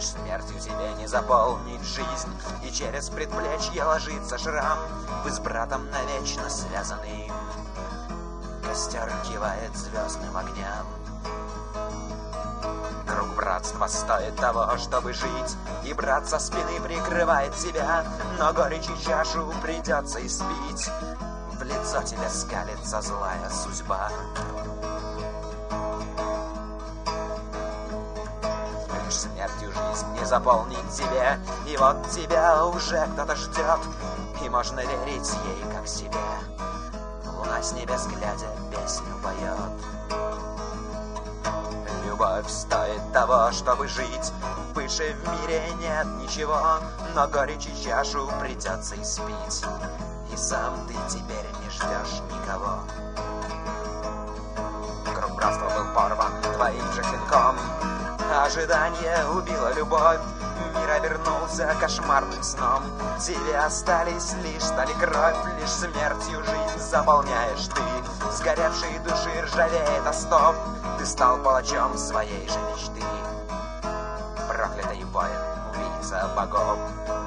лишь смертью тебе не заполнить жизнь. И через предплечье ложится шрам, вы с братом навечно связаны. Костер кивает звездным огням. Круг братства стоит того, чтобы жить, и брат со спины прикрывает тебя, но горечи чашу придется испить. В лицо тебе скалится злая судьба. Лишь смертью жизнь не заполнит тебе, и вот тебя уже кто-то ждет, и можно верить ей как себе. Луна с небес глядя песню поет. Любовь стоит того, чтобы жить, выше в мире нет ничего, но горечь и чашу придется испить, и сам ты теперь не ждешь никого. Круг братства был порван твоим же клинком, ожидание убило любовь, мир обернулся кошмарным сном. Тебе остались лишь сталь и кровь, лишь смертью жизнь заполняешь ты. Сгоревшей души ржавеет остов, ты стал палачом своей же мечты. Проклятый воин, убийца богов.